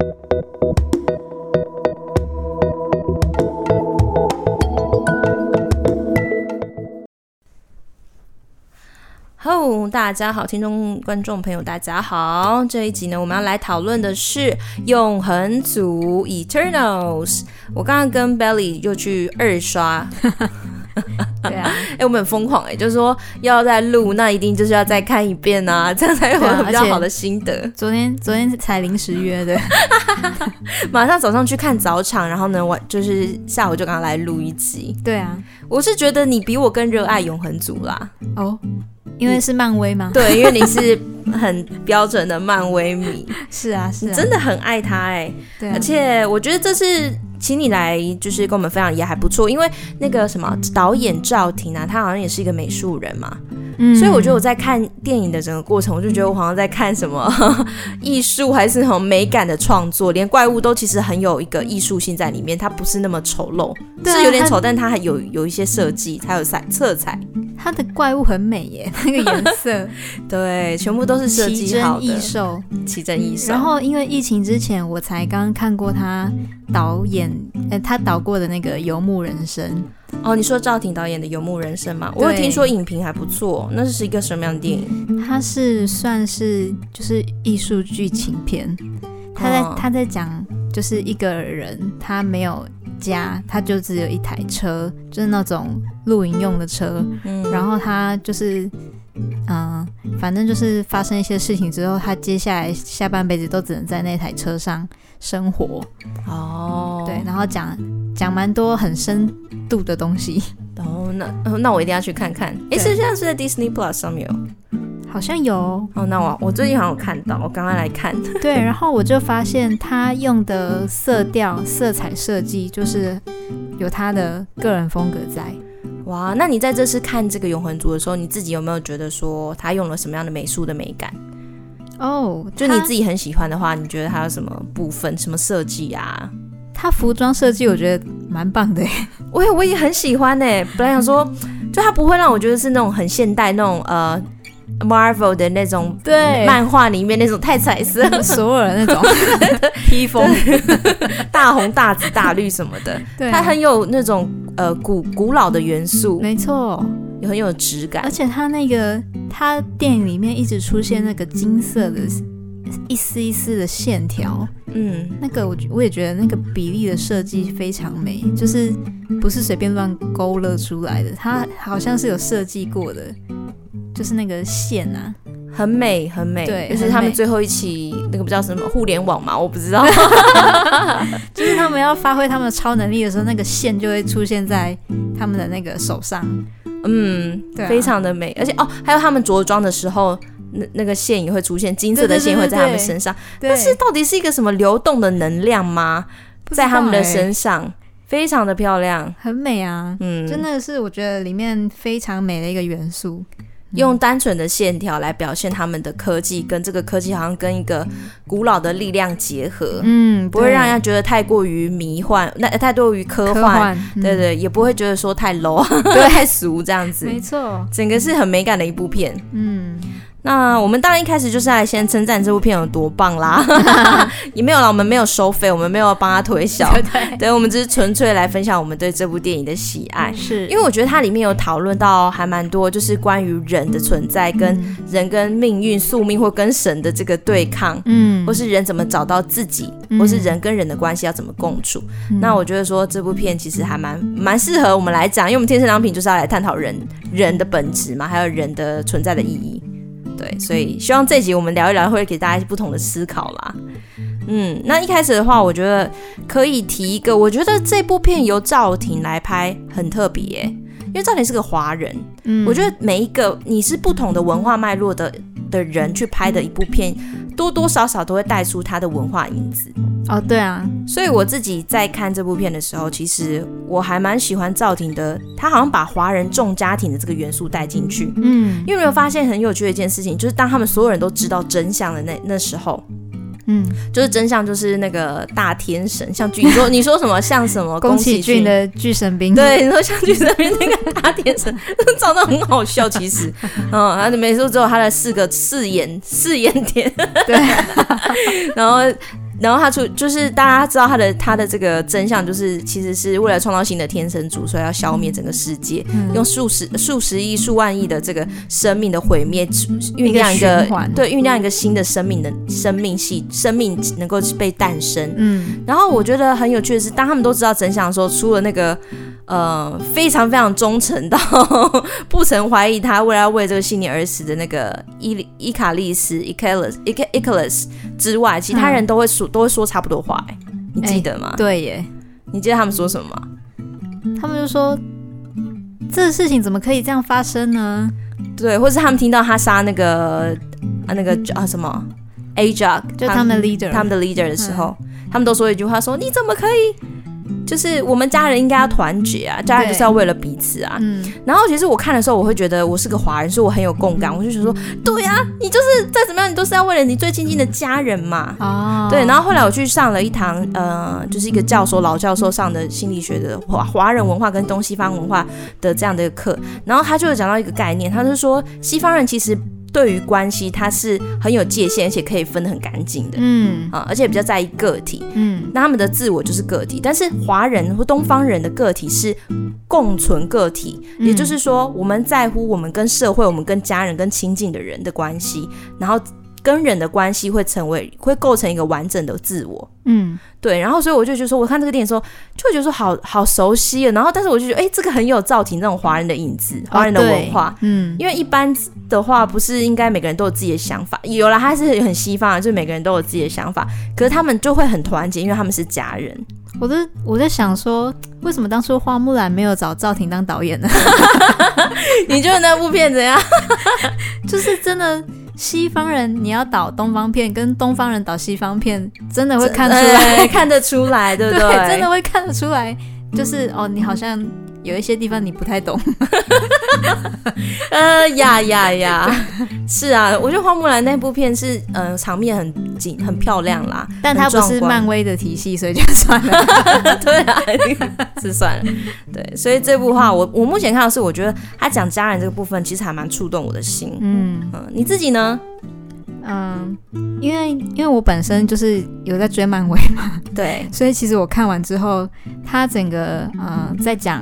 大家好，听众观众朋友大家好，这一集呢我们要来讨论的是永恒族 Eternals。 我刚刚跟 Belly 又去二刷对啊， 我们很疯狂就是说要再录，那一定就是要再看一遍啊，这样才有比较好的心得。 昨天才临时约的马上早上去看早场，然后呢就是下午就刚刚来录一集。 对啊， 我是觉得你比我更热爱永恒族啦。 哦，因为是漫威吗？ 对，因为你是很标准的漫威迷是啊， 你真的很爱他对啊， 而且我觉得这是请你来就是跟我们分享也还不错，因为那个什么导演赵婷啊，他好像也是一个美术人嘛，所以我觉得我在看电影的整个过程，我就觉得我好像在看什么艺术还是什么美感的创作，连怪物都其实很有一个艺术性在里面，它不是那么丑陋，是有点丑，但它还有一些设计，还有色彩。 它的怪物很美耶，那个颜色对，全部都是设计好的，奇珍异兽。 然后因为疫情之前我才刚看过他他导过的那个《游牧人生》。 哦，你说赵婷导演的《游牧人生》吗？我有听说影评还不错，那是一个什么样的电影？ 它是算是就是艺术剧情片，他在讲就是一个人他没有家，他就只有一台车，就是那种露营用的车，然后他就是反正就是发生一些事情之后，他接下来下半辈子都只能在那台车上生活。哦，对，然后讲蛮多很深度的东西。 哦，那我一定要去看看。是现在是在 Disney Plus 上面好像有哦。那我最近好像有看到，我刚刚来看。 对，然后我就发现他用的色调、色彩设计，就是有他的个人风格在。 哇，那你在这次看这个永恒族的时候，你自己有没有觉得说他用了什么样的美术的美感？ 哦， 就你自己很喜欢的话，你觉得他有什么部分、什么设计啊？ 他服装设计我觉得蛮棒的耶。 我也很喜欢耶。本来想说，就他不会让我觉得是那种很现代那种Marvel 的那种漫画里面那种太彩色所有人那种披风大红大紫大绿什么的，对，它很有那种古老的元素， 没错， 也很有质感。 而且他电影里面一直出现那个金色的一丝一丝的线条，那个我也觉得那个比例的设计非常美，就是不是随便乱勾勒出来的，它好像是有设计过的，就是那个线啊， 很美很美。 对， 就是他们最后一起那个不叫什么互联网嘛，我不知道就是他们要发挥他们的超能力的时候，那个线就会出现在他们的那个手上， 对非常的美。而且还有他们着装的时候那个线也会出现，金色的线会在他们身上，但是到底是一个什么流动的能量吗？在他们的身上非常的漂亮， 很美啊。真的是我觉得里面非常美的一个元素， 用单纯的线条来表现他们的科技，跟这个科技好像跟一个古老的力量结合，不会让人家觉得太过于迷幻，太过于科幻，对，也不会觉得说太 low 对，太俗这样子， 没错， 整个是很美感的一部片。那我们当然一开始就是来先称赞这部片有多棒啦也没有啦，我们没有收费，我们没有帮他推销对，我们只是纯粹来分享我们对这部电影的喜爱。是因为我觉得它里面有讨论到还蛮多，就是关于人的存在，跟人跟命运宿命或跟神的这个对抗，或是人怎么找到自己，或是人跟人的关系要怎么共处。那我觉得说这部片其实还蛮适合我们来讲，因为我们天生良品就是要来探讨人的本质嘛，还有人的存在的意义。对，所以希望这一集我们聊一聊，会给大家不同的思考啦。那一开始的话，我觉得可以提一个，我觉得这部片由赵婷来拍很特别耶，因为赵婷是个华人，我觉得每一个你是不同的文化脉络的人去拍的一部片，多多少少都会带出他的文化因子。 哦，对啊， 所以我自己在看这部片的时候，其实我还蛮喜欢赵婷的，他好像把华人重家庭的这个元素带进去。因为有没有发现很有趣的一件事情，就是当他们所有人都知道真相的那时候，就是真相就是那个大天神，像你说什么像什么宫崎骏的巨神兵， 对，你说像巨神兵那个大天神长得很好笑，其实他的美术只有他的四眼点，对然后然后他就是大家知道他的这个真相，就是其实是为了创造新的天生主，所以要消灭整个世界，用数十亿、数万亿的这个生命的毁灭，酝酿一个新的生命能够被诞生。然后我觉得很有趣的是，当他们都知道真相的时候，除了那个非常非常忠诚到不曾怀疑他为这个信念而死的那个伊卡利斯 Icarus 之外，其他人都会说差不多话。你记得吗？ 对耶， 你记得他们说什么吗？ 他们就说这个事情怎么可以这样发生呢？ 对，或是他们听到他杀那个什么 Ajak， 就他们的 leader 的时候，他们都说一句话说你怎么可以，就是我们家人应该要团结啊，家人就是要为了彼此啊。然后其实我看的时候，我会觉得我是个华人，所以我很有共感。我就觉得说，对啊，你就是再怎么样，你都是要为了你最亲近的家人嘛。对。然后后来我去上了一堂就是一个老教授上的心理学的华人文化跟东西方文化的这样的课，然后他就有讲到一个概念，他就说西方人其实对于关系他是很有界限，而且可以分得很干净的，而且比较在意个体，那他们的自我就是个体，但是华人或东方人的个体是共存个体，也就是说我们在乎我们跟社会、我们跟家人、跟亲近的人的关系，然后跟人的关系会构成一个完整的自我。对。然后所以我就觉得说，我看这个电影的时候就会觉得说好熟悉啊，然后但是我就觉得这个很有赵婷那种华人的影子，华人的文化。因为一般的话不是应该每个人都有自己的想法，有啦，他是很西方的，就是每个人都有自己的想法，可是他们就会很团结，因为他们是家人。 我在想说，为什么当初花木兰没有找赵婷当导演呢？ 你觉得那部片怎样？ 就是真的西方人你要导东方片，跟东方人导西方片，真的会看出来， 看得出来，对不对？ 对，真的会看得出来，就是你好像有一些地方你不太懂。是啊，我觉得花木兰那部片是场面很漂亮啦， 但它不是漫威的体系，所以就算了。 对啊，是算了。对，所以这部话我目前看到是，我觉得他讲家人这个部分其实还蛮触动我的心。你自己呢？ 因为我本身就是有在追漫威嘛， 对， 所以其实我看完之后，他整个在讲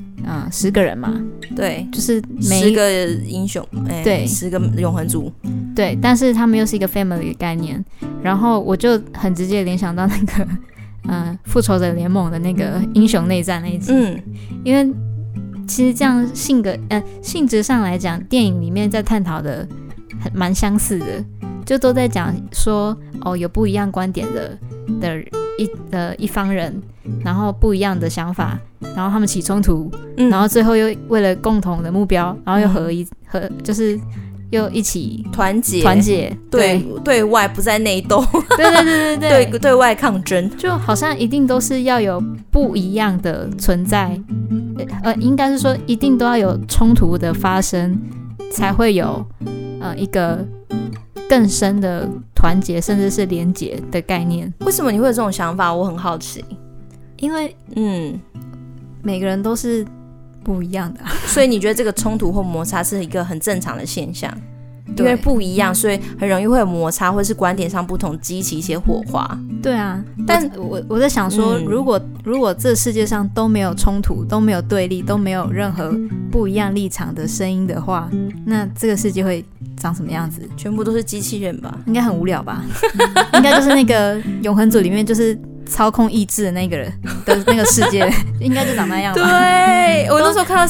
10个人嘛， 对， 就是 10个英雄， 对 ，10个永恒族， 对，但是他们又是一个 family 的概念，然后我就很直接联想到那个复仇者联盟的那个英雄内战那一集，因为其实这样性质上来讲，电影里面在探讨的蛮相似的，就都在讲说有不一样观点的一方人，然后不一样的想法，然后他们起冲突，然后最后又为了共同的目标，然后又就是又一起团结， 对外不在内斗，对外抗争， 就好像一定都是要有不一样的存在，应该是说一定都要有冲突的发生，才会有一个更深的团结，甚至是连结的概念。 为什么你会有这种想法？我很好奇。 因为每个人都是不一样的， 所以你觉得这个冲突或摩擦是一个很正常的现象？因为不一样，所以很容易会有摩擦，或是观点上不同，激起一些火花。 对啊，但我在想说，如果这世界上都没有冲突，都没有对立，都没有任何不一样立场的声音的话，那这个世界会长什么样子？ 全部都是机器人吧？ 应该很无聊吧？应该就是那个永恒组里面就是操控意志的那个人的那个世界，应该就长那样吧。 对，我那时候看到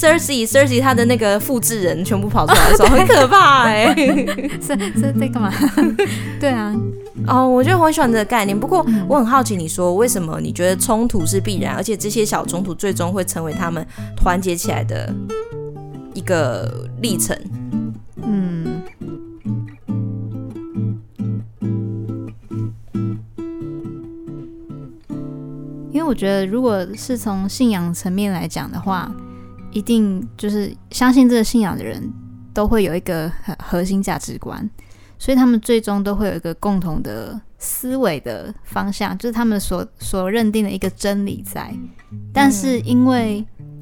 Cersei 他的那个复制人全部跑出来的时候，很可怕是在干嘛？对啊， 我觉得我很喜欢这个概念。不过我很好奇，你说为什么你觉得冲突是必然，而且这些小冲突最终会成为他们团结起来的一个历程？ 因为我觉得如果是从信仰层面来讲的话，一定就是相信这个信仰的人都会有一个核心价值观，所以他们最终都会有一个共同的思维的方向，就是他们所认定的一个真理在。但是因为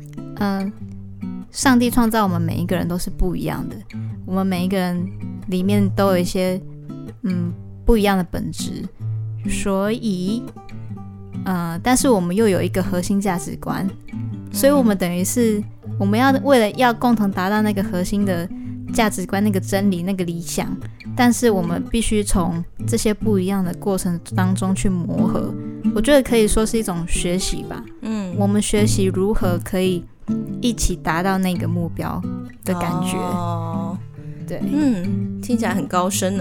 上帝创造我们每一个人都是不一样的，我们每一个人里面都有一些不一样的本质， 所以但是我们又有一个核心价值观，所以我们等于是我们要为了要共同达到那个核心的价值观、那个真理、那个理想，但是我们必须从这些不一样的过程当中去磨合。我觉得可以说是一种学习吧。我们学习如何可以一起达到那个目标的感觉。对， 听起来很高深呢。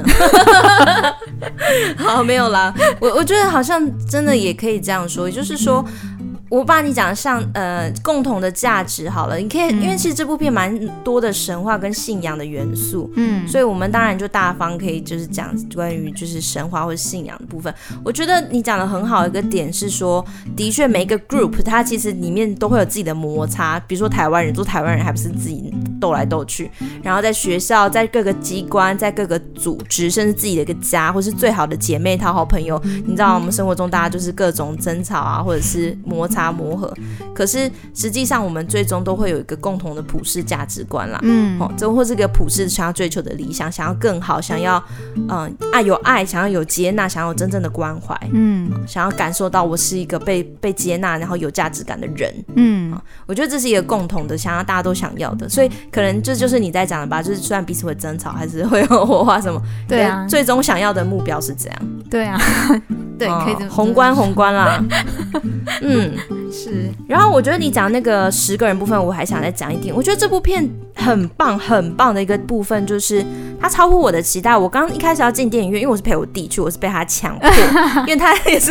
好，没有啦，我觉得好像真的也可以这样说，也就是说，我把你讲像共同的价值好了，你可以，因为其实这部片蛮多的神话跟信仰的元素，所以我们当然就大方可以就是讲关于就是神话或者信仰的部分。我觉得你讲的很好的一个点是说，的确每一个 group 它其实里面都会有自己的摩擦，比如说台湾人做台湾人还不是自己斗来斗去，然后在学校、在各个机关、在各个组织，甚至自己的一个家，或是最好的姐妹、讨好朋友，你知道我们生活中大家就是各种争吵啊，或者是摩擦磨合，可是实际上我们最终都会有一个共同的普世价值观啦，这或是一个普世想要追求的理想，想要更好，想要有爱，想要有接纳，想要有真正的关怀，想要感受到我是一个被接纳然后有价值感的人，我觉得这是一个共同的想要大家都想要的，所以可能这就是你在讲的吧，就是虽然彼此会争吵还是会有火花什么， 对啊， 最终想要的目标是这样， 对啊，对，可以这么宏观啦。 是。 然后我觉得你讲那个10个人部分，我还想再讲一点。我觉得这部片很棒很棒的一个部分就是它超乎我的期待。我刚一开始要进电影院，因为我是陪我弟去，我是被他强迫，因为他也是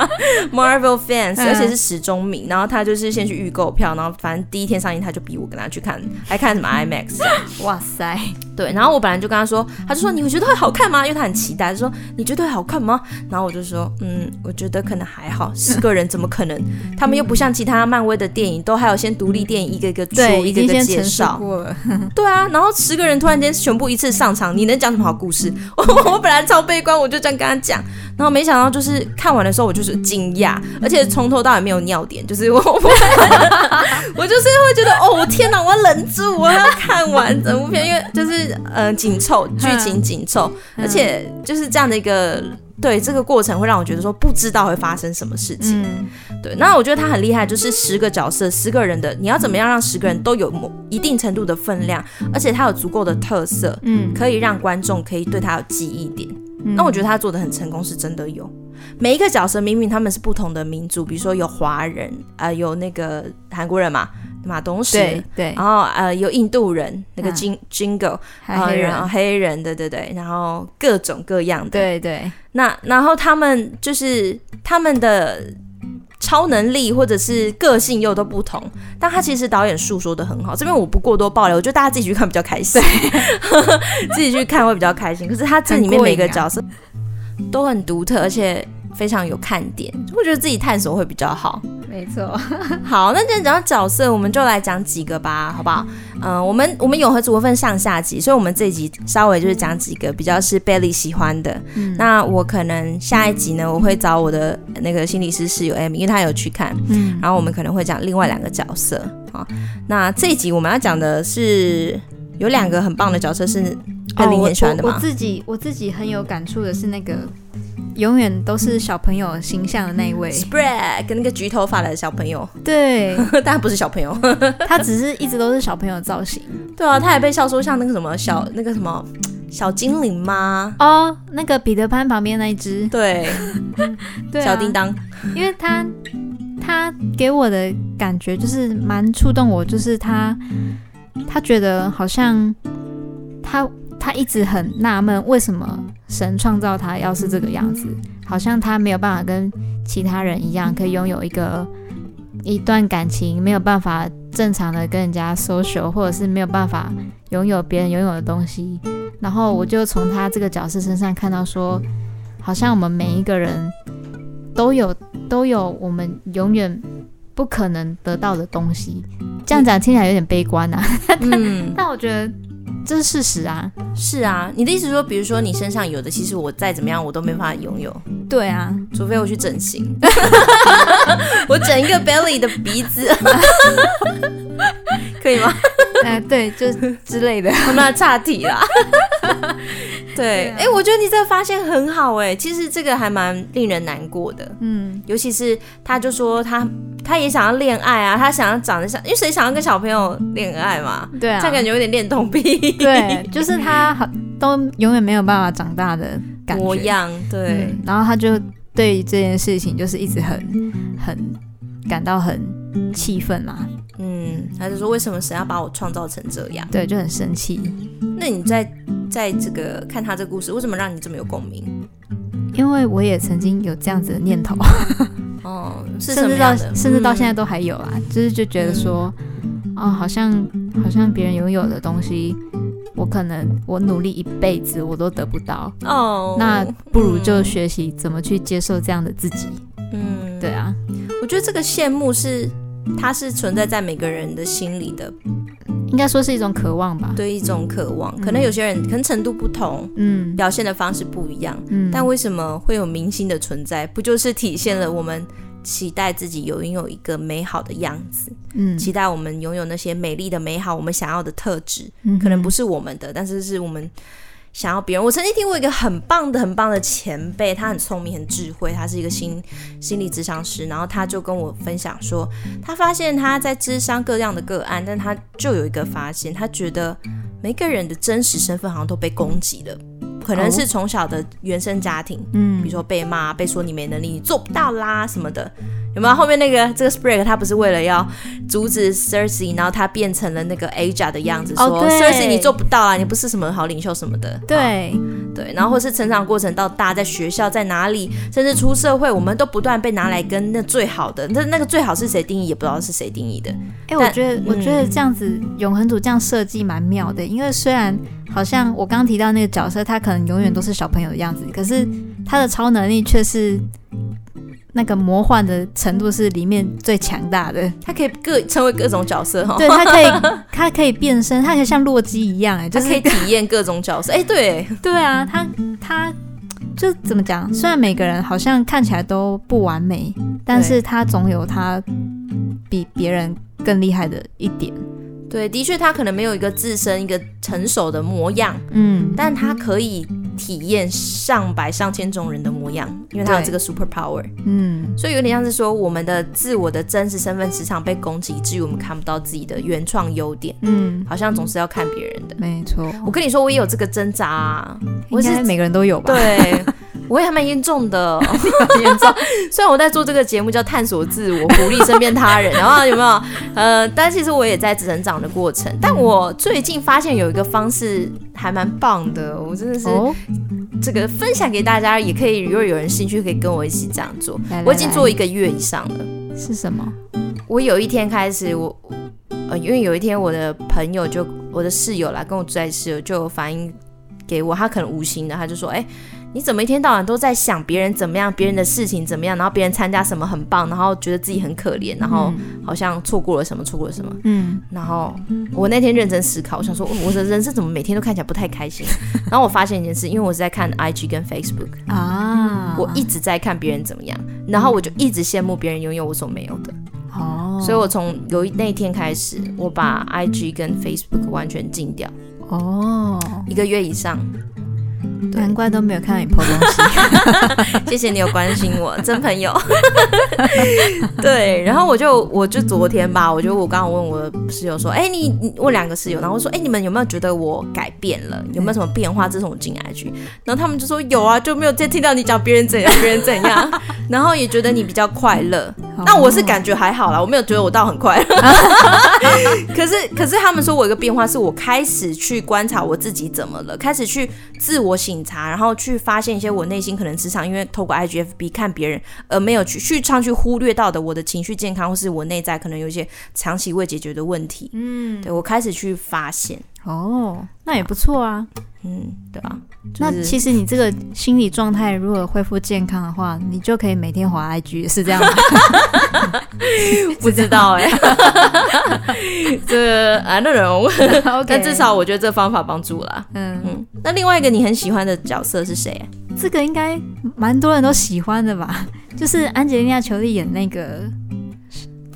Marvel fans，而且是始终迷。然后他就是先去预购票，然后反正第一天上映他就逼我跟他去看，还看什么 IMAX。 哇塞， 对。然后我本来就跟他说，他就说你会觉得会好看吗？因为他很期待，就说你觉得会好看吗？然后我就说我觉得可能还好，10个人怎么可能？他们又不像其他漫威的电影，都还有先独立电影一个一个出，一个一个介绍。对啊，然后10个人突然间全部一次上场，你能讲什么好故事？我本来超悲观，我就这样跟他讲，然后没想到就是看完的时候我就是惊讶，而且从头到尾没有尿点，就是我就是会觉得我天哪，我要忍住，我要看完整部片，因为就是紧凑，剧情紧凑，而且就是这样的一个。对，这个过程会让我觉得说不知道会发生什么事情。对，那我觉得他很厉害，就是10个角色10个人的，你要怎么样让10个人都有一定程度的分量，而且他有足够的特色，可以让观众可以对他有记忆点。那我觉得他做的很成功，是真的有。每一个角色明明他们是不同的民族，比如说有华人，有那个韩国人嘛，马东石， 对， 然后有印度人，那个 Jingo， 然后黑人，对，然后各种各样的， 对。 那然后他们就是他们的超能力或者是个性又都不同，但他其实导演述说的很好，这边我不过多爆料，我觉得大家自己去看比较开心，自己去看会比较开心。可是他这里面每个角色都很独特，而且非常有看点，我觉得自己探索会比较好。 没错。 好，那既然讲到角色，我们就来讲几个吧，好不好？我们永和组会分上下集，所以我们这一集稍微就是讲几个比较是 Bailey 喜欢的。那我可能下一集呢，我会找我的那个心理师室友 Amy， 因为她有去看，然后我们可能会讲另外2个角色。好，那这一集我们要讲的是有2个很棒的角色是 Bailey 很喜欢的吗？ 我自己很有感触的是那个永远都是小朋友形象的那一位 Spread， 跟那个橘头发的小朋友。 对， 但他不是小朋友， 他只是一直都是小朋友的造型。 对啊，他还被笑说像那个什么小精灵吗？ 那个彼得潘旁边那一只。 对，对、啊，小叮当。因为他给我的感觉就是蛮触动我，就是他觉得好像他一直很纳闷，为什么神创造他要是这个样子，好像他没有办法跟其他人一样，可以拥有一段感情，没有办法正常的跟人家 social， 或者是没有办法拥有别人拥有的东西。然后我就从他这个角色身上看到说，好像我们每一个人都有我们永远不可能得到的东西。这样讲听起来有点悲观啊，但我觉得这是事实啊。 是啊，你的意思说，比如说你身上有的，其实我再怎么样我都没办法拥有。 对啊， 除非我去整形，我整一个 Bailey 的鼻子，可以吗？ 对，就之类的。 那岔题啦。 对，我觉得你这个发现很好其实这个还蛮令人难过的。尤其是他就说他也想要恋爱啊，他想要长得像，因为谁想要跟小朋友恋爱嘛？对啊，这样感觉有点恋童癖。 对，就是他都永远没有办法长大的感觉模样。对， 然后他就对这件事情就是一直很感到很气愤嘛。 他就说为什么神要把我创造成这样？ 对，就很生气。 那你在这个看他这个故事，为什么让你这么有共鸣？ 因为我也曾经有这样子的念头。 是什么样的？ 甚至到现在都还有啊，就觉得说，好像别人拥有的东西，我努力一辈子我都得不到。那不如就学习怎么去接受这样的自己。对啊， 我觉得这个羡慕它是存在在每个人的心里的， 应该说是一种渴望吧。 对，一种渴望。可能有些人可能程度不同，表现的方式不一样，但为什么会有明星的存在？不就是体现了我们期待自己拥有一个美好的样子，期待我们拥有那些美丽的美好，我们想要的特质，可能不是我们的，但是是我们想要别人。我曾经听过一个很棒的前辈，他很聪明很智慧，他是一个心理咨商师，然后他就跟我分享说，他发现他在咨商各样的个案，但他就有一个发现，他觉得每个人的真实身份好像都被攻击了，可能是从小的原生家庭，比如说被骂，被说你没能力，你做不到啦什么的。有没有后面这个 Sprague 他不是为了要阻止 Cersei， 然后他变成了那个 Aja 的样子，说 Cersei 你做不到啊，你不是什么好领袖什么的。 对， 然后或是成长过程到大，在学校在哪里，甚至出社会，我们都不断被拿来跟那最好的，那个最好是谁定义也不知道是谁定义的。 我觉得这样子永恒族这样设计蛮妙的，因为虽然好像我刚刚提到那个角色，他可能永远都是小朋友的样子，可是他的超能力却是那个魔幻的程度是里面最强大的， 他可以成为各种角色。 对，他可以变身，他可以像洛基一样， 就是他可以体验各种角色。对啊，他就怎么讲？虽然每个人好像看起来都不完美，但是他总有他比别人更厉害的一点。 对，的确他可能没有一个自身一个成熟的模样，但他可以体验上百上千种人的模样，因为他有这个 super power。所以有点像是说我们的自我的真实身份时常被攻击，以至于我们看不到自己的原创优点，好像总是要看别人的。 没错， 我跟你说我也有这个挣扎啊， 应该每个人都有吧。 对，我也还蛮严重的。很严重。虽然我在做这个节目叫探索自我，鼓励身边他人，然后有没有但其实我也在成长的过程。但我最近发现有一个方式还蛮棒的，我真的是这个分享给大家，也可以如果有人兴趣可以跟我一起这样做。我已经做1个月以上了。 是什么？ 我有一天开始因为有一天我的朋友我的室友啦，跟我住在室友就有反映给我，他可能无心的，他就说你怎么一天到晚都在想别人怎么样，别人的事情怎么样，然后别人参加什么很棒，然后觉得自己很可怜，然后好像错过了什么。然后我那天认真思考，我想说我的人生怎么每天都看起来不太开心。然后我发现一件事，因为我是在看 IG 跟 Facebook 我一直在看别人怎么样，然后我就一直羡慕别人拥有我所没有的。所以我从那一天开始，我把 IG 跟 Facebook 完全禁掉。1个月以上。 难怪都没有看到你 po 东西。谢谢你有关心我，真朋友。对，然后我就昨天吧，我刚刚问我的室友说，你问2个室友，然后我说，你们有没有觉得我改变了？有没有什么变化？自从我进 IG， 然后他们就说有啊，就没有听到你讲别人怎样，别人怎样，然后也觉得你比较快乐。那我是感觉还好啦，我没有觉得我到很快乐。可是他们说我有一个变化，是我开始去观察我自己怎么了，开始去自我省察，然后去发现一些我内心可能时常因为透过 IGFB 看别人而没有去忽略到的我的情绪健康，或是我内在可能有一些长期未解决的问题。对，我开始去发现。 那也不错啊。 对啊。 那其实你这个心理状态如果恢复健康的话，你就可以每天滑 IG， 是这样吗？ 不知道这个 I don't know。但至少我觉得这个方法帮助啦。那另外一个你很喜欢的角色是谁？ 这个应该蛮多人都喜欢的吧，就是安吉丽娜·裘丽演那个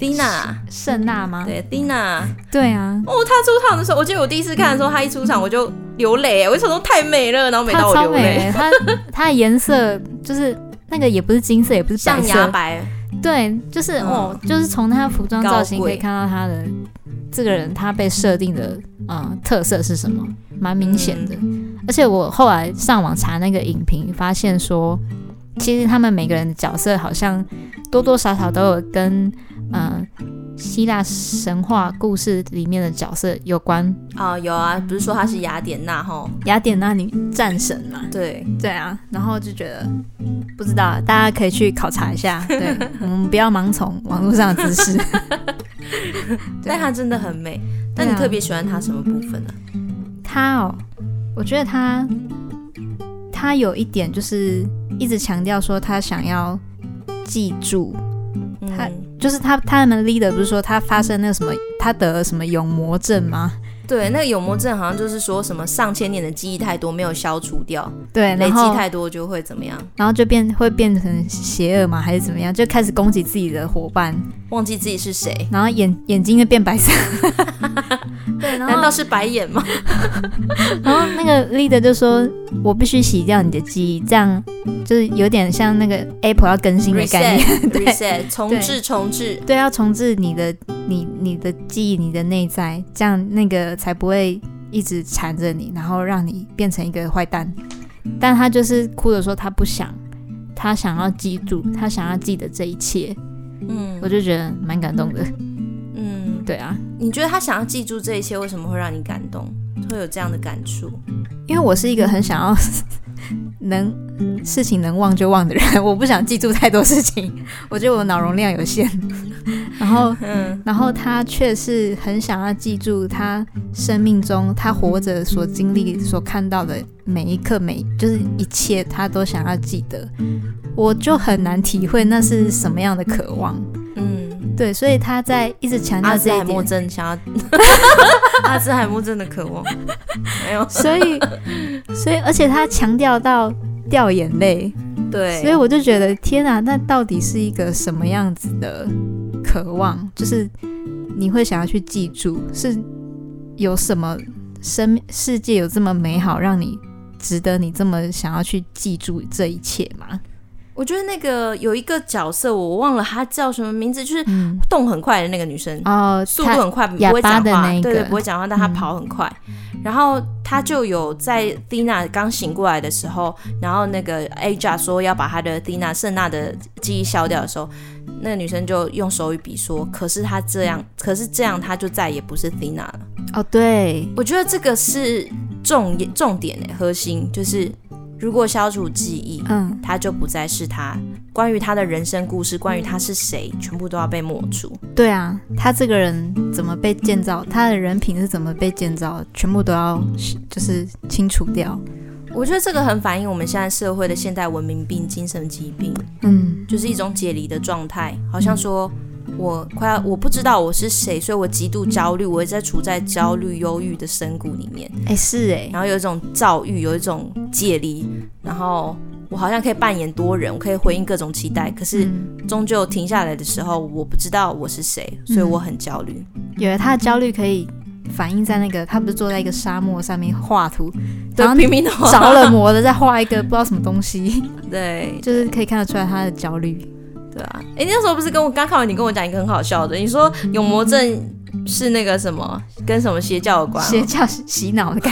Dina 圣娜吗？ 对 Dina， 对啊。 哦，她出场的时候，我记得我第一次看的时候，她一出场我就流泪，我一说太美了，然后美到我流泪。 她的颜色就是那个也不是金色，也不是白色， 象牙白。 对，就是就是从她服装造型可以看到她的这个人，她被设定的特色是什么，蛮明显的。而且我后来上网查那个影评，发现说，其实他们每个人的角色好像多多少少都有跟希腊神话故事里面的角色有关。 有啊，不是说她是雅典娜齁？ 雅典娜女战神嘛。 对对啊，然后就觉得不知道，大家可以去考察一下。对，我们不要盲从网络上的知识。 但她真的很美。但你特别喜欢她什么部分呢？ 她我觉得她有一点就是一直强调说她想要记住，就是他们 leader 不是说他发生那个什么，他得了什么永魔症吗？ 对，那个永魔症好像就是说什么上千年的记忆太多没有消除掉， 对， 累积太多就会怎么样， 然后就会变成邪恶嘛，还是怎么样，就开始攻击自己的伙伴， 忘记自己是谁， 然后眼睛就变白色。对， 难道是白眼吗？ 然后那个 leader 就说：“我必须洗掉你的记忆，这样就是有点像那个 Apple 要更新的概念 ，reset， 重置， 对，要重置你的记忆，你的内在，这样那个才不会一直缠着你，然后让你变成一个坏蛋。”但他就是哭着说他不想，他想要记住，他想要记得这一切。我就觉得蛮感动的。对啊， 你觉得他想要记住这一切，为什么会让你感动，会有这样的感触？ 因为我是一个很想要事情能忘就忘的人，我不想记住太多事情，我觉得我脑容量有限。然后他却是很想要记住他生命中他活着所经历所看到的每一刻，就是一切他都想要记得，我就很难体会那是什么样的渴望。对，所以他在一直强调这一点。阿兹海默症想要阿兹海默症的渴望，没有。 所以而且他强调到掉眼泪， 对， 所以我就觉得天啊，那到底是一个什么样子的渴望？就是你会想要去记住，是有什么世界有这么美好，让你值得你这么想要去记住这一切吗？ 我觉得那个有一个角色我忘了他叫什么名字，就是动很快的那个女生，速度很快，不会讲话，对，不会讲话，但她跑很快。然后她就有在 Dina 刚醒过来的时候，然后那个 Aja 说要把她的 Dina 圣娜的记忆消掉的时候，那个女生就用手语比说，可是这样她就再也不是 Dina 了。 对， 我觉得这个是重点核心就是。如果消除记忆，他就不再是他。关于他的人生故事，关于他是谁，全部都要被抹除。 对啊，他这个人怎么被建造，他的人品是怎么被建造，全部都要就是清除掉。 我觉得这个很反映我们现在社会的现代文明病、精神疾病，就是一种解离的状态，好像说。我不知道我是谁，所以我极度焦虑，我一直在处在焦虑、忧郁的深谷里面。然后有一种躁郁，有一种解离，然后我好像可以扮演多人，我可以回应各种期待，可是终究停下来的时候，我不知道我是谁，所以我很焦虑。 有了他的焦虑可以反映在那个，他不是坐在一个沙漠上面画图， 对，拼命的画， 着了魔的在画一个不知道什么东西， 对， 就是可以看得出来他的焦虑。 对啊，你那时候不是刚看完你跟我讲一个很好笑的，你说永魔症是那个什么跟什么邪教有关？ 邪教洗脑的概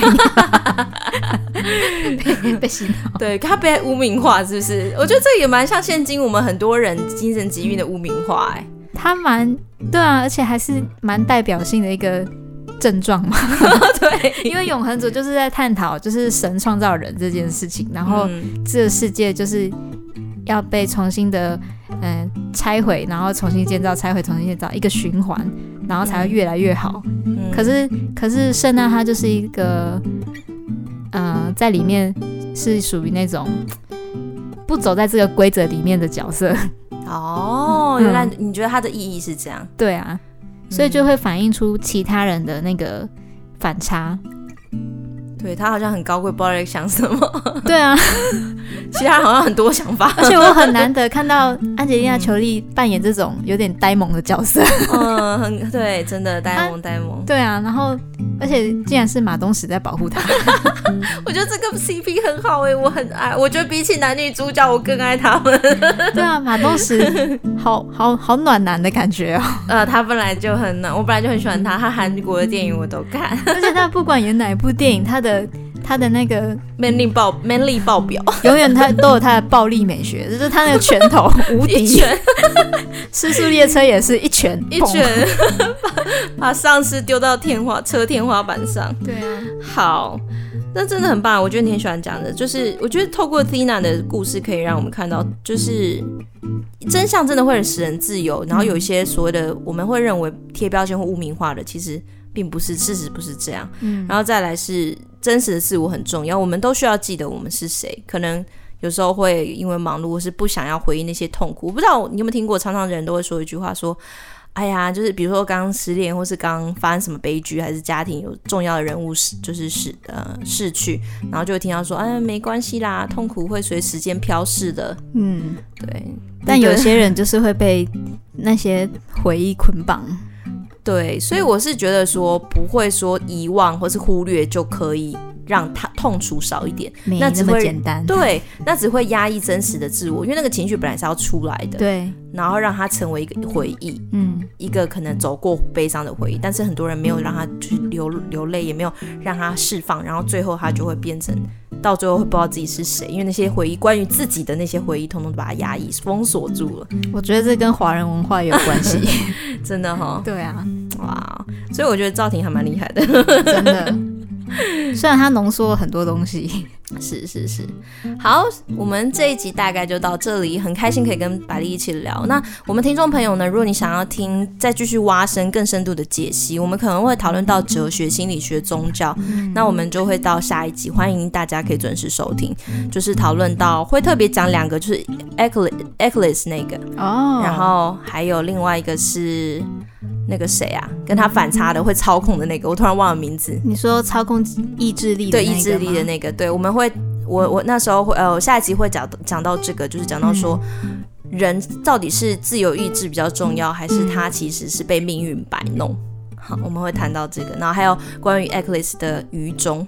念，被洗脑， 对，他被污名化是不是？我觉得这也蛮像现今我们很多人精神疾病的污名化， 他对啊，而且还是蛮代表性的一个症状嘛。 对， 因为永恒族就是在探讨就是神创造人这件事情，然后这个世界就是要被重新的拆毁，然后重新建造，拆毁重新建造，一个循环，然后才会越来越好。可是圣娜她就是一个在里面是属于那种不走在这个规则里面的角色。 原来你觉得它的意义是这样？ 对啊，所以就会反映出其他人的那个反差。 对，他好像很高贵，不知道在想什么。 对啊， 其他人好像很多想法， 而且我很难得看到安吉丽娜·裘丽扮演这种有点呆萌的角色。 对，真的呆萌。 对啊，然后而且竟然是马东石在保护他。 我觉得这个 CP 很好我很爱。我觉得比起男女主角，我更爱他们。 对啊，马东石好暖男的感觉哦。 他本来就很暖，我本来就很喜欢他韩国的电影我都看， 而且他不管演哪一部电影，他的那个 manly 爆表， 永远他都有他的暴力美学，就是他那个拳头无敌。 一拳， 失速列车也是一拳把丧尸丢到车天花板上。 对啊， 好，那真的很棒。我觉得你很喜欢讲的，就是我觉得透过 Tina 的故事，可以让我们看到，就是真相真的会使人自由。然后有一些所谓的我们会认为贴标签或污名化的，其实并不是，事实不是这样。然后再来是真实的自我很重要，我们都需要记得我们是谁。可能有时候会因为忙碌或是不想要回忆那些痛苦。我不知道你有没有听过，常常人都会说一句话说，哎呀，就是比如说刚失恋，或是刚发生什么悲剧，还是家庭有重要的人物就是逝去，然后就会听到说，没关系啦，痛苦会随时间飘逝的。对。 但有些人就是会被那些回忆捆绑。 对，所以我是觉得说，不会说遗忘或是忽略就可以让他痛楚少一点， 没那么简单。 对，那只会压抑真实的自我，因为那个情绪本来是要出来的。 对， 然后让它成为一个回忆，一个可能走过悲伤的回忆，但是很多人没有让他去流泪，也没有让他释放，然后最后他就会变成，到最后会不知道自己是谁，因为那些回忆，关于自己的那些回忆，通通都把它压抑、封锁住了。 我觉得这跟华人文化也有关系， 真的齁。 对啊， 哇，所以我觉得赵婷还蛮厉害的， 真的。虽然他浓缩了很多东西。 是。好，我们这一集大概就到这里，很开心可以跟百丽一起聊。那我们听众朋友呢，如果你想要听再继续挖深更深度的解析，我们可能会讨论到哲学、心理学、宗教，那我们就会到下一集，欢迎大家可以准时收听，就是讨论到会特别讲2个，就是 Eclipse 那个然后还有另外一个是那个谁啊，跟他反差的会操控的那个，我突然忘了名字。 你说操控意志力的那个吗？ 对，意志力的那个。对，我们会我那时候会下一集会讲到这个，就是讲到说，人到底是自由意志比较重要，还是他其实是被命运摆弄？好，我们会谈到这个，然后还有关于 Eclipse 的愚忠。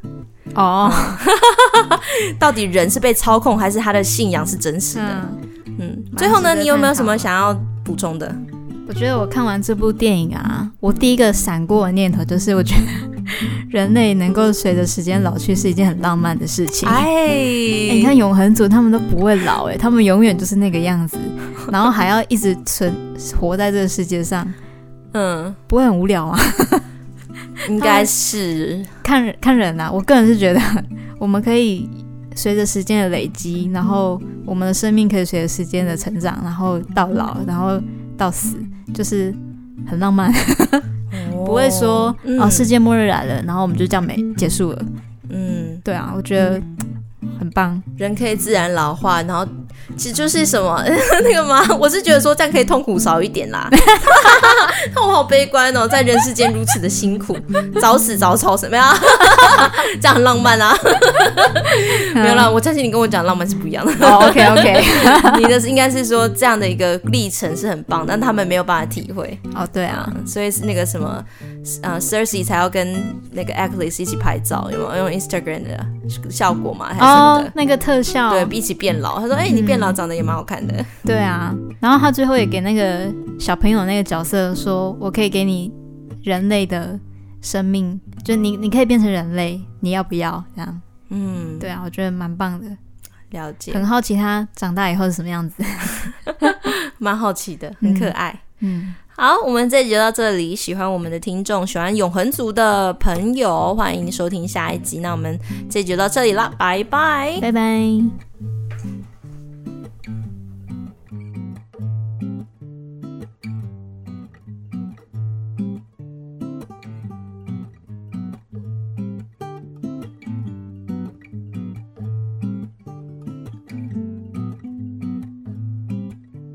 到底人是被操控，还是他的信仰是真实的？最后呢，你有没有什么想要补充的？ 我觉得我看完这部电影啊，我第一个闪过的念头就是，我觉得人类能够随着时间老去是一件很浪漫的事情。你看永恒族他们都不会老，他们永远就是那个样子，然后还要一直活在这个世界上，不会很无聊吗？ 应该是看人啊，我个人是觉得我们可以随着时间的累积，然后我们的生命可以随着时间的成长，然后到老，然后到死，就是很浪漫。不会说世界末日来了，然后我们就这样结束了。对啊，我觉得很棒。 人可以自然老化，然后其实就是什么那个吗？我是觉得说这样可以痛苦少一点啦。我好悲观哦，在人世间如此的辛苦，早死早超生，没有？这样很浪漫啊。没有啦，我相信你跟我讲浪漫是不一样的。 OK， 你的应该是说这样的一个历程是很棒，但他们没有办法体会。 对啊， 所以是那个什么Cersei 才要跟那个 Eclipse 一起拍照，有没有用 Instagram 的效果吗？还是什么的？ 那个特效， 对，一起变老。他说：“你变老长得也蛮好看的。” 对啊，然后他最后也给那个小朋友那个角色说：“我可以给你人类的生命，就你可以变成人类，你要不要？”这样，对啊，我觉得蛮棒的。 了解， 很好奇他长大以后是什么样子， 蛮好奇的，很可爱。好，我们这一集就到这里。喜欢我们的听众，喜欢永恒族的朋友，欢迎收听下一集。那我们这一集就到这里了，拜拜， 拜拜。